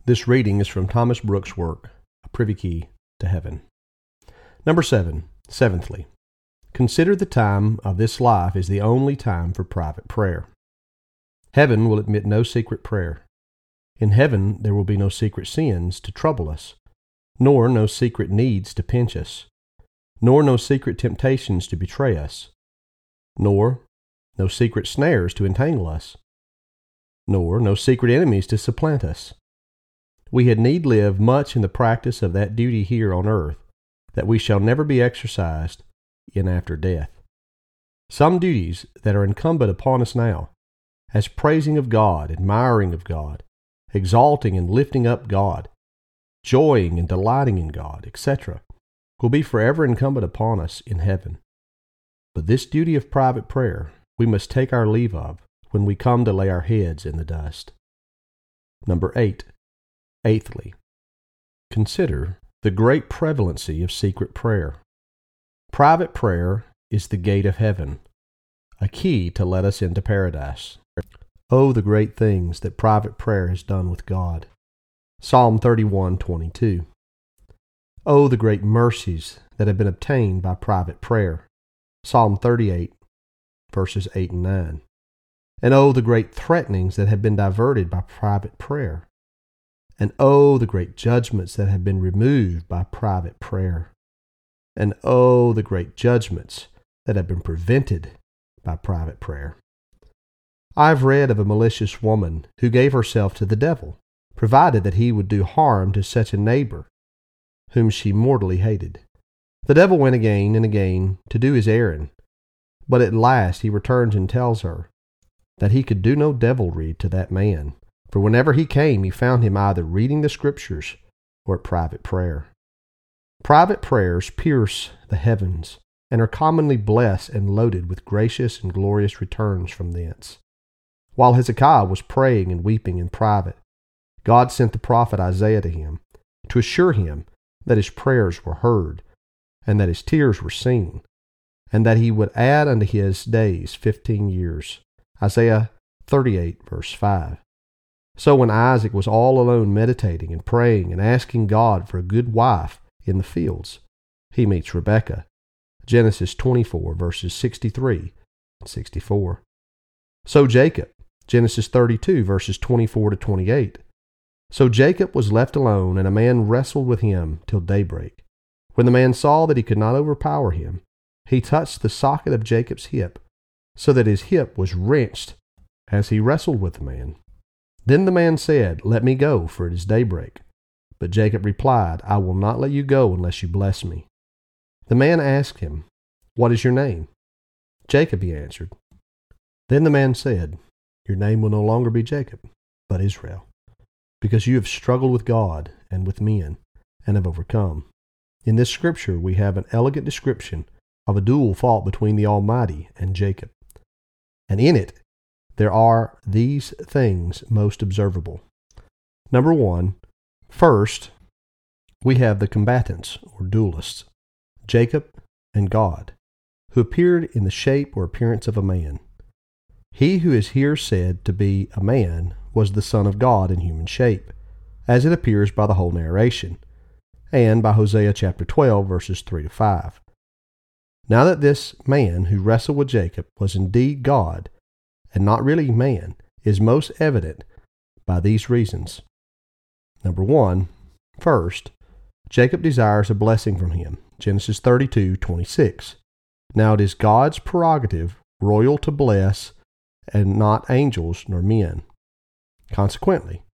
This reading is from Thomas Brooks' work, A Privy Key to Heaven. Number 7. Seventhly, consider the time of this life is the only time for private prayer. Heaven will admit no secret prayer. In heaven there will be no secret sins to trouble us, nor no secret needs to pinch us, nor no secret temptations to betray us, nor no secret snares to entangle us, nor no secret enemies to supplant us. We had need live much in the practice of that duty here on earth, that we shall never be exercised in after death. Some duties that are incumbent upon us now, as praising of God, admiring of God, exalting and lifting up God, joying and delighting in God, etc., will be forever incumbent upon us in heaven. But this duty of private prayer we must take our leave of when we come to lay our heads in the dust. Number 8. Eighthly, consider the great prevalency of secret prayer. Private prayer is the gate of heaven, a key to let us into paradise. Oh, the great things that private prayer has done with God. Psalm 31:22. Oh, the great mercies that have been obtained by private prayer. Psalm 38, verses 8 and 9. And oh, the great threatenings that have been diverted by private prayer. And oh, the great judgments that have been removed by private prayer. And oh, the great judgments that have been prevented by private prayer. I have read of a malicious woman who gave herself to the devil, provided that he would do harm to such a neighbor whom she mortally hated. The devil went again and again to do his errand, but at last he returns and tells her that he could do no devilry to that man, for whenever he came, he found him either reading the Scriptures or at private prayer. Private prayers pierce the heavens and are commonly blessed and loaded with gracious and glorious returns from thence. While Hezekiah was praying and weeping in private, God sent the prophet Isaiah to him to assure him that his prayers were heard and that his tears were seen, and that he would add unto his days 15 years. Isaiah 38, verse 5. So when Isaac was all alone meditating and praying and asking God for a good wife in the fields, he meets Rebekah. Genesis 24, verses 63 and 64. So Jacob, Genesis 32, verses 24 to 28. So Jacob was left alone, and a man wrestled with him till daybreak. When the man saw that he could not overpower him, he touched the socket of Jacob's hip, so that his hip was wrenched as he wrestled with the man. Then the man said, Let me go, for it is daybreak. But Jacob replied, I will not let you go unless you bless me. The man asked him, What is your name? Jacob, he answered. Then the man said, Your name will no longer be Jacob, but Israel, because you have struggled with God and with men, and have overcome. In this scripture we have an elegant description of a duel fought between the Almighty and Jacob. And in it, there are these things most observable. Number 1, first, we have the combatants or duelists, Jacob and God, who appeared in the shape or appearance of a man. He who is here said to be a man was the Son of God in human shape, as it appears by the whole narration, and by Hosea chapter 12, verses 3 to 5. Now that this man who wrestled with Jacob was indeed God, and not really man, is most evident by these reasons. Number 1, first, Jacob desires a blessing from him. Genesis 32:26. Now it is God's prerogative, royal, to bless, and not angels nor men. Consequently.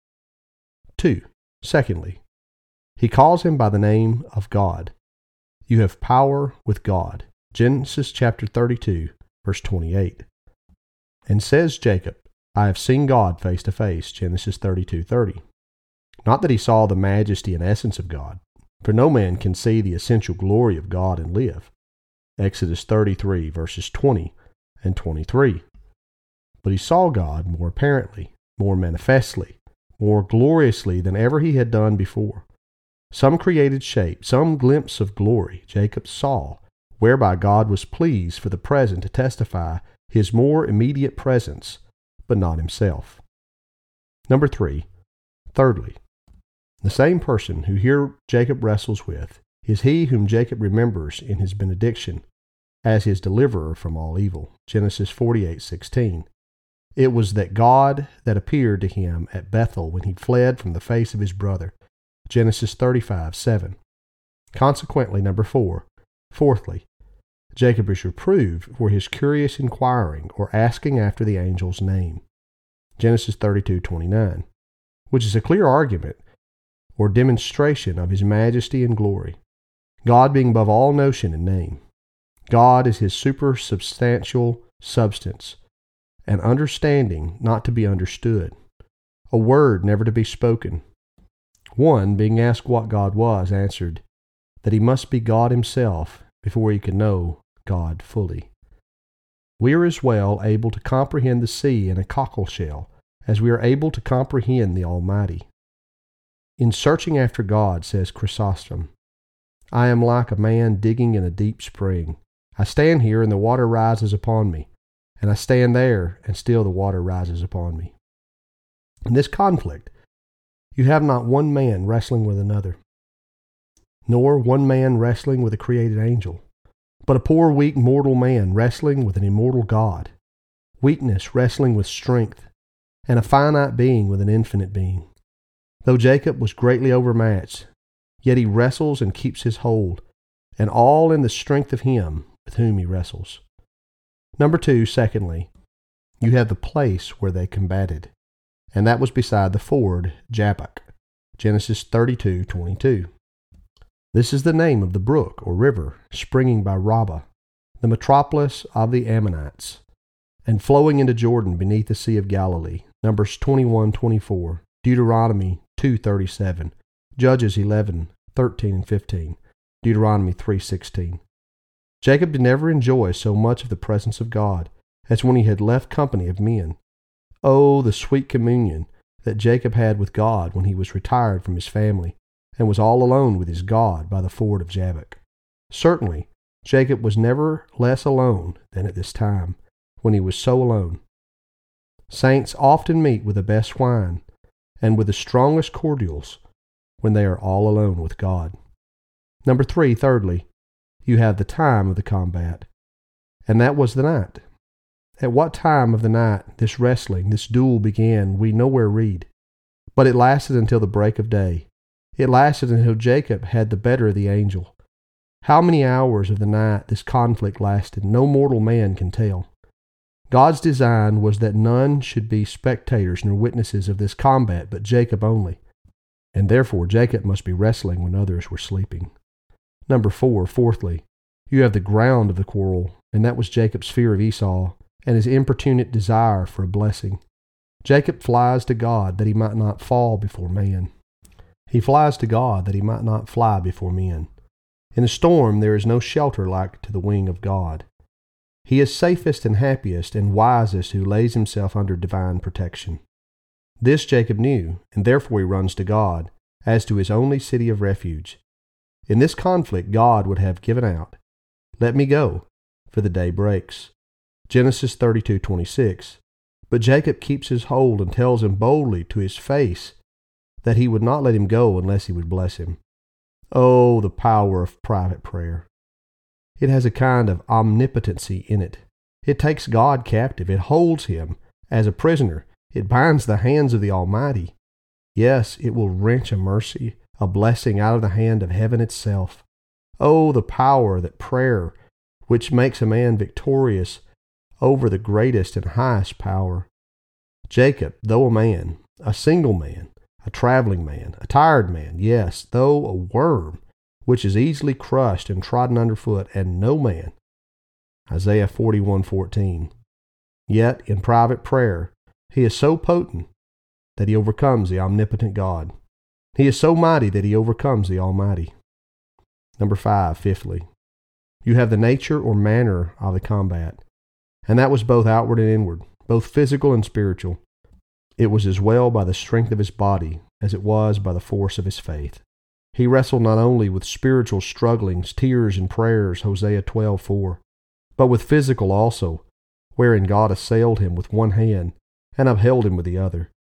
2. Secondly, he calls him by the name of God. You have power with God. Genesis chapter 32, verse 28. And says Jacob, I have seen God face to face. Genesis 32:30. Not that he saw the majesty and essence of God, for no man can see the essential glory of God and live. Exodus 33, verses 20 and 23. But he saw God more apparently, more manifestly, more gloriously than ever he had done before. Some created shape, some glimpse of glory Jacob saw, whereby God was pleased for the present to testify his more immediate presence, but not himself. Number 3, thirdly, The same person who here Jacob wrestles with is he whom Jacob remembers in his benediction as his deliverer from all evil. Genesis 48:16. It was that God that appeared to him at Bethel when he fled from the face of his brother. Genesis 35:7. Consequently, number 4. Fourthly, Jacob is reproved for his curious inquiring or asking after the angel's name. Genesis 32:29, which is a clear argument or demonstration of his majesty and glory, God being above all notion and name. God is his supersubstantial substance, an understanding not to be understood, a word never to be spoken. One, being asked what God was, answered that he must be God himself before he could know God fully. We are as well able to comprehend the sea in a cockle shell as we are able to comprehend the Almighty. In searching after God, says Chrysostom, I am like a man digging in a deep spring. I stand here and the water rises upon me, and I stand there and still the water rises upon me. In this conflict, you have not one man wrestling with another, nor one man wrestling with a created angel, but a poor, weak, mortal man wrestling with an immortal God, weakness wrestling with strength, and a finite being with an infinite being. Though Jacob was greatly overmatched, yet he wrestles and keeps his hold, and all in the strength of him with whom he wrestles. Number 2, secondly, you have the place where they combated, and that was beside the ford Jabbok. Genesis 32:22. This is the name of the brook or river springing by Rabbah, the metropolis of the Ammonites, and flowing into Jordan beneath the Sea of Galilee. Numbers 21:24, Deuteronomy 2:37, Judges 11:13 and 15, Deuteronomy 3:16. Jacob did never enjoy so much of the presence of God as when he had left company of men. Oh, the sweet communion that Jacob had with God when he was retired from his family and was all alone with his God by the ford of Jabbok. Certainly, Jacob was never less alone than at this time, when he was so alone. Saints often meet with the best wine and with the strongest cordials when they are all alone with God. Number 3, thirdly, you have the time of the combat, and that was the night. At what time of the night this wrestling, this duel began, we nowhere read, but it lasted until the break of day. It lasted until Jacob had the better of the angel. How many hours of the night this conflict lasted, no mortal man can tell. God's design was that none should be spectators nor witnesses of this combat but Jacob only, and therefore Jacob must be wrestling when others were sleeping. Number 4, fourthly, you have the ground of the quarrel, and that was Jacob's fear of Esau and his importunate desire for a blessing. Jacob flies to God that he might not fall before man. He flies to God that he might not fly before men. In a storm there is no shelter like to the wing of God. He is safest and happiest and wisest who lays himself under divine protection. This Jacob knew, and therefore he runs to God, as to his only city of refuge. In this conflict God would have given out, "Let me go, for the day breaks." Genesis 32:26. But Jacob keeps his hold and tells him boldly to his face that he would not let him go unless he would bless him. Oh, the power of private prayer! It has a kind of omnipotency in it. It takes God captive. It holds him as a prisoner. It binds the hands of the Almighty. Yes, it will wrench a mercy, a blessing out of the hand of heaven itself. Oh, the power that prayer, which makes a man victorious over the greatest and highest power. Jacob, though a man, a single man, a traveling man, a tired man, yes, though a worm, which is easily crushed and trodden underfoot, and no man. Isaiah 41:14. Yet, in private prayer, he is so potent that he overcomes the omnipotent God. He is so mighty that he overcomes the Almighty. Number 5, fifthly, you have the nature or manner of the combat, and that was both outward and inward, both physical and spiritual. It was as well by the strength of his body as it was by the force of his faith. He wrestled not only with spiritual strugglings, tears, and prayers, Hosea 12:4, but with physical also, wherein God assailed him with one hand and upheld him with the other.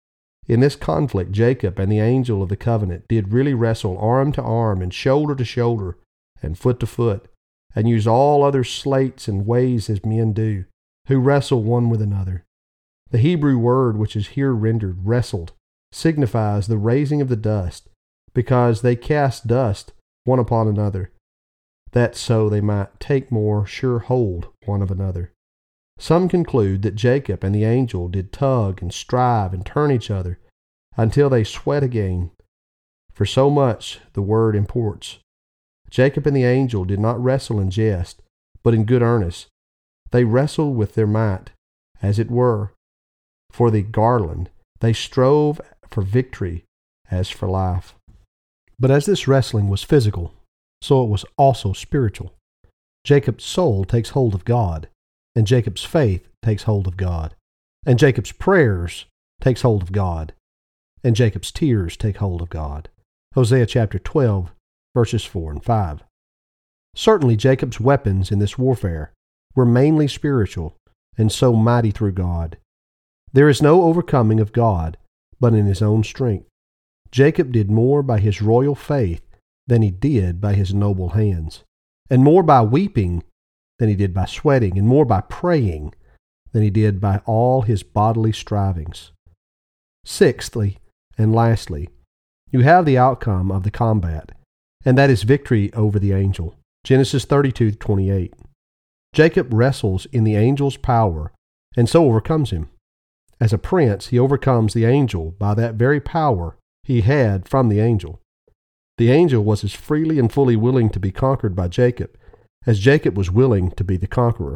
In this conflict, Jacob and the angel of the covenant did really wrestle arm to arm and shoulder to shoulder and foot to foot, and use all other slates and ways as men do, who wrestle one with another. The Hebrew word which is here rendered wrestled signifies the raising of the dust, because they cast dust one upon another, that so they might take more sure hold one of another. Some conclude that Jacob and the angel did tug and strive and turn each other until they sweat again, for so much the word imports. Jacob and the angel did not wrestle in jest, but in good earnest. They wrestled with their might, as it were, for the garland. They strove for victory as for life. But as this wrestling was physical, so it was also spiritual. Jacob's soul takes hold of God, and Jacob's faith takes hold of God, and Jacob's prayers takes hold of God, and Jacob's tears take hold of God. Hosea chapter 12, verses 4 and 5. Certainly Jacob's weapons in this warfare were mainly spiritual, and so mighty through God. There is no overcoming of God but in his own strength. Jacob did more by his royal faith than he did by his noble hands, and more by weeping than he did by sweating, and more by praying than he did by all his bodily strivings. Sixthly, and lastly, you have the outcome of the combat, and that is victory over the angel. Genesis 32:28. Jacob wrestles in the angel's power, and so overcomes him. As a prince, he overcomes the angel by that very power he had from the angel. The angel was as freely and fully willing to be conquered by Jacob as Jacob was willing to be the conqueror.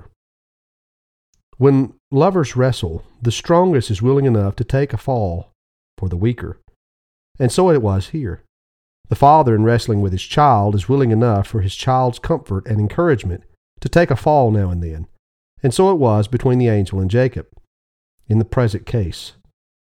When lovers wrestle, the strongest is willing enough to take a fall for the weaker. And so it was here. The father, in wrestling with his child, is willing enough for his child's comfort and encouragement to take a fall now and then. And so it was between the angel and Jacob in the present case.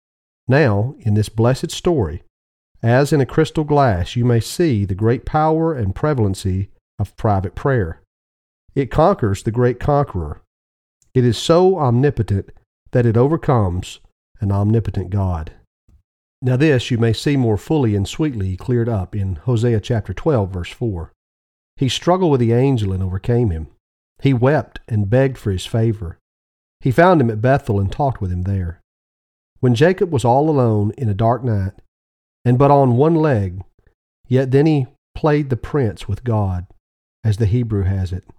Now, in this blessed story, as in a crystal glass, you may see the great power and prevalency of private prayer. It conquers the great conqueror. It is so omnipotent that it overcomes an omnipotent God. Now this you may see more fully and sweetly cleared up in Hosea chapter 12, verse 4. He struggled with the angel and overcame him. He wept and begged for his favor. He found him at Bethel and talked with him there. When Jacob was all alone in a dark night, and but on one leg, yet then he played the prince with God, as the Hebrew has it.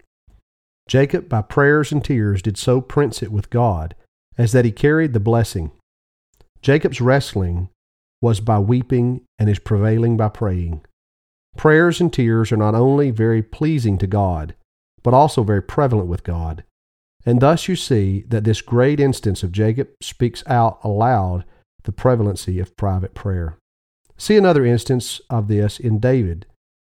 Jacob, by prayers and tears, did so prince it with God, as that he carried the blessing. Jacob's wrestling was by weeping, and his prevailing by praying. Prayers and tears are not only very pleasing to God, but also very prevalent with God. And thus you see that this great instance of Jacob speaks out aloud the prevalency of private prayer. See another instance of this in David.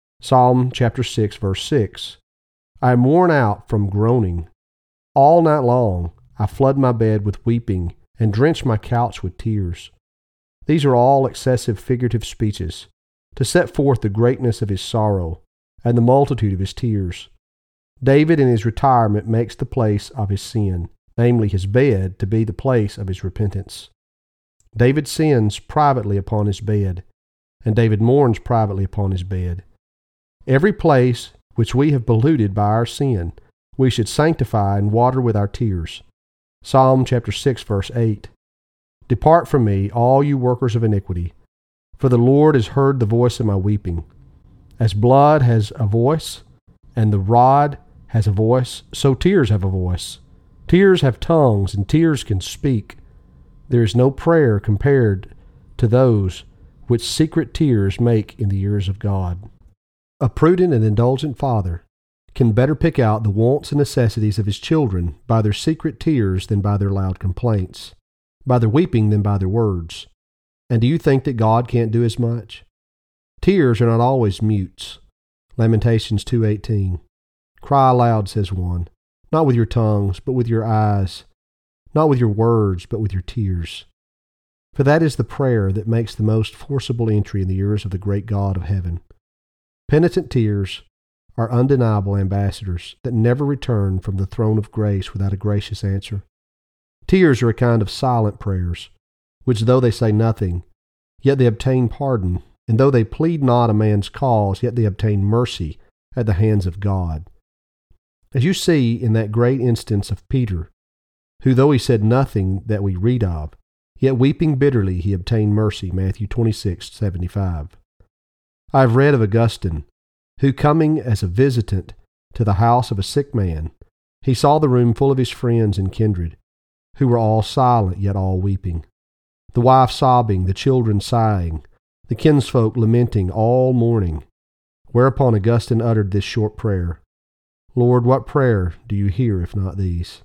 Psalm chapter 6, verse 6. I am worn out from groaning. All night long I flood my bed with weeping and drench my couch with tears. These are all excessive figurative speeches, to set forth the greatness of his sorrow and the multitude of his tears. David in his retirement makes the place of his sin, namely his bed, to be the place of his repentance. David sins privately upon his bed, and David mourns privately upon his bed. Every place which we have polluted by our sin, we should sanctify and water with our tears. Psalm chapter 6, verse 8. Depart from me, all you workers of iniquity, for the Lord has heard the voice of my weeping. As blood has a voice, and the rod has a voice, so tears have a voice. Tears have tongues, and tears can speak. There is no prayer compared to those which secret tears make in the ears of God. A prudent and indulgent father can better pick out the wants and necessities of his children by their secret tears than by their loud complaints, by their weeping than by their words. And do you think that God can't do as much? Tears are not always mutes. Lamentations 2:18. Cry aloud, says one, not with your tongues, but with your eyes, not with your words, but with your tears. For that is the prayer that makes the most forcible entry in the ears of the great God of heaven. Penitent tears are undeniable ambassadors that never return from the throne of grace without a gracious answer. Tears are a kind of silent prayers, which though they say nothing, yet they obtain pardon. And though they plead not a man's cause, yet they obtain mercy at the hands of God. As you see in that great instance of Peter, who though he said nothing that we read of, yet weeping bitterly he obtained mercy, Matthew 26:75. I have read of Augustine, who coming as a visitant to the house of a sick man, he saw the room full of his friends and kindred, who were all silent, yet all weeping. The wife sobbing, the children sighing, the kinsfolk lamenting all mourning. Whereupon Augustine uttered this short prayer, Lord, what prayer do you hear if not these?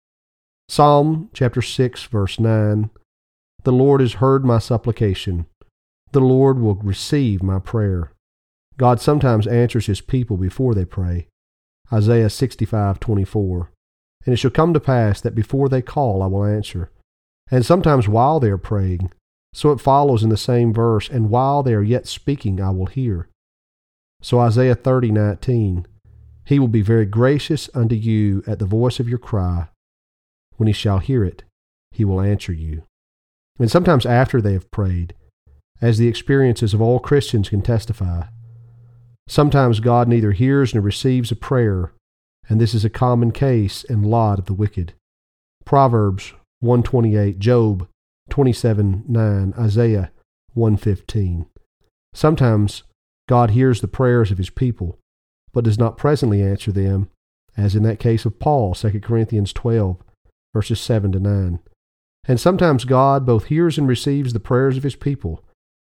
Psalm chapter 6, verse 9, The Lord has heard my supplication. The Lord will receive my prayer. God sometimes answers his people before they pray. Isaiah 65:24. And it shall come to pass that before they call I will answer. And sometimes while they are praying, so it follows in the same verse, and while they are yet speaking I will hear. So Isaiah 30:19, He will be very gracious unto you at the voice of your cry. When he shall hear it, he will answer you. And sometimes after they have prayed, as the experiences of all Christians can testify. Sometimes God neither hears nor receives a prayer, and this is a common case and lot of the wicked. Proverbs 1:28, Job 27:9, Isaiah 1:15. Sometimes God hears the prayers of his people, but does not presently answer them, as in that case of Paul, 2 Corinthians 12, verses 7-9. And sometimes God both hears and receives the prayers of his people,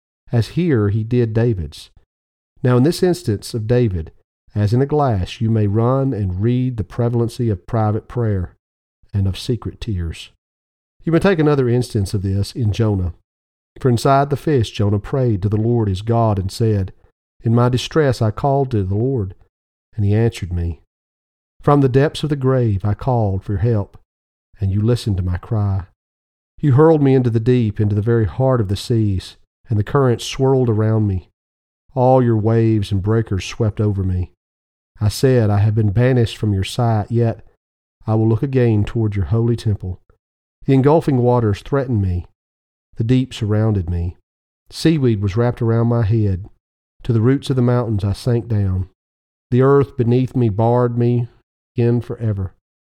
as here he did David's. Now in this instance of David, as in a glass, you may run and read the prevalency of private prayer and of secret tears. You may take another instance of this in Jonah. For inside the fish Jonah prayed to the Lord his God and said, In my distress I called to the Lord, and he answered me. From the depths of the grave I called for help, and you listened to my cry. You hurled me into the deep, into the very heart of the seas, and the currents swirled around me. All your waves and breakers swept over me. I said, I have been banished from your sight, yet I will look again toward your holy temple. The engulfing waters threatened me. The deep surrounded me. Seaweed was wrapped around my head. To the roots of the mountains I sank down. The earth beneath me barred me in forever.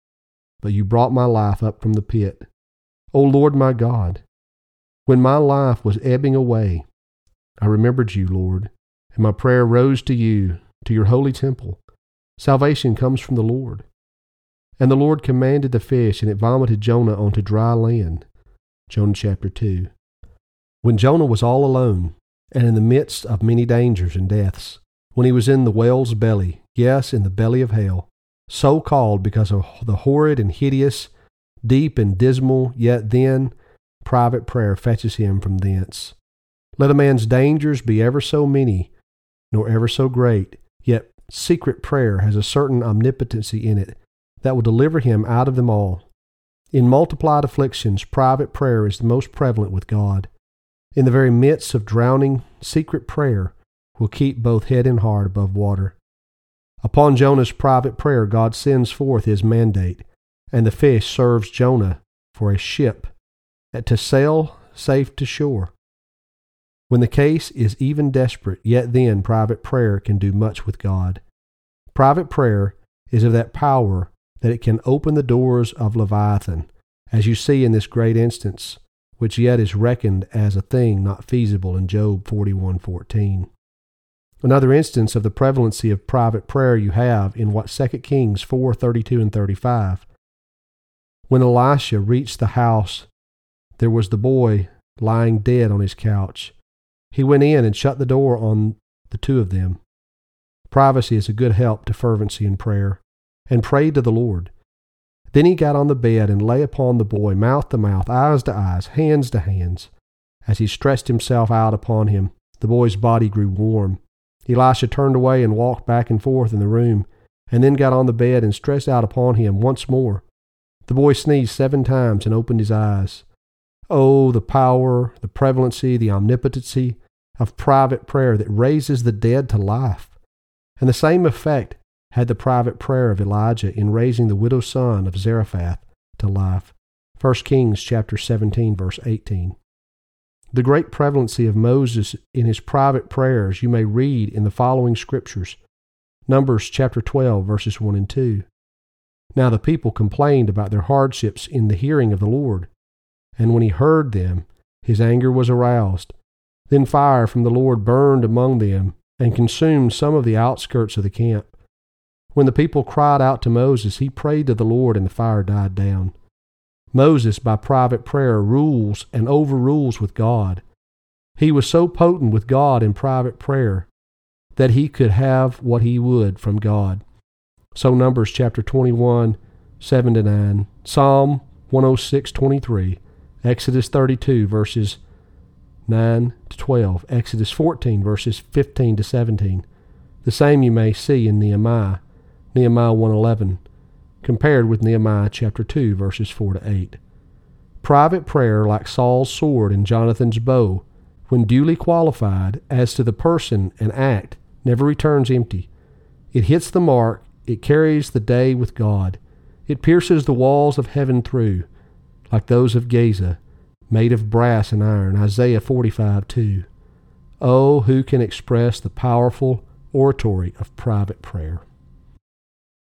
But you brought my life up from the pit. O Lord my God, when my life was ebbing away, I remembered you, Lord, and my prayer rose to you, to your holy temple. Salvation comes from the Lord. And the Lord commanded the fish, and it vomited Jonah onto dry land. Jonah chapter 2. When Jonah was all alone, and in the midst of many dangers and deaths, when he was in the whale's belly, yes, in the belly of hell, so called because of the horrid and hideous, deep and dismal, yet then private prayer fetches him from thence. Let a man's dangers be ever so many, nor ever so great, yet secret prayer has a certain omnipotency in it that will deliver him out of them all. In multiplied afflictions, private prayer is the most prevalent with God. In the very midst of drowning, secret prayer will keep both head and heart above water. Upon Jonah's private prayer, God sends forth his mandate, and the fish serves Jonah for a ship to sail safe to shore. When the case is even desperate, yet then private prayer can do much with God. Private prayer is of that power that it can open the doors of Leviathan, as you see in this great instance, which yet is reckoned as a thing not feasible in Job 41:14. Another instance of the prevalency of private prayer you have in 2 Kings 4:32 and 35. When Elisha reached the house, there was the boy lying dead on his couch. He went in and shut the door on the two of them. Privacy is a good help to fervency in prayer, and prayed to the Lord. Then he got on the bed and lay upon the boy, mouth to mouth, eyes to eyes, hands to hands. As he stretched himself out upon him, the boy's body grew warm. Elisha turned away and walked back and forth in the room, and then got on the bed and stretched out upon him once more. The boy sneezed 7 times and opened his eyes. Oh, the power, the prevalency, the omnipotency of private prayer that raises the dead to life. And the same effect had the private prayer of Elijah in raising the widow's son of Zarephath to life. 1 Kings chapter 17, verse 18. The great prevalency of Moses in his private prayers you may read in the following scriptures. Numbers chapter 12, verses 1 and 2. Now the people complained about their hardships in the hearing of the Lord. And when he heard them, his anger was aroused. Then fire from the Lord burned among them and consumed some of the outskirts of the camp. When the people cried out to Moses, he prayed to the Lord, and the fire died down. Moses, by private prayer, rules and overrules with God. He was so potent with God in private prayer that he could have what he would from God. So Numbers chapter 21, 7-9, Psalm 106:23, Exodus 32, verses 9-12, Exodus 14, verses 15-17. The same you may see in Nehemiah 1:11, compared with Nehemiah chapter 2, verses 4-8. Private prayer, like Saul's sword and Jonathan's bow, when duly qualified as to the person and act, never returns empty. It hits the mark. It carries the day with God. It pierces the walls of heaven through, like those of Gaza, made of brass and iron. Isaiah 45:2. Oh, who can express the powerful oratory of private prayer?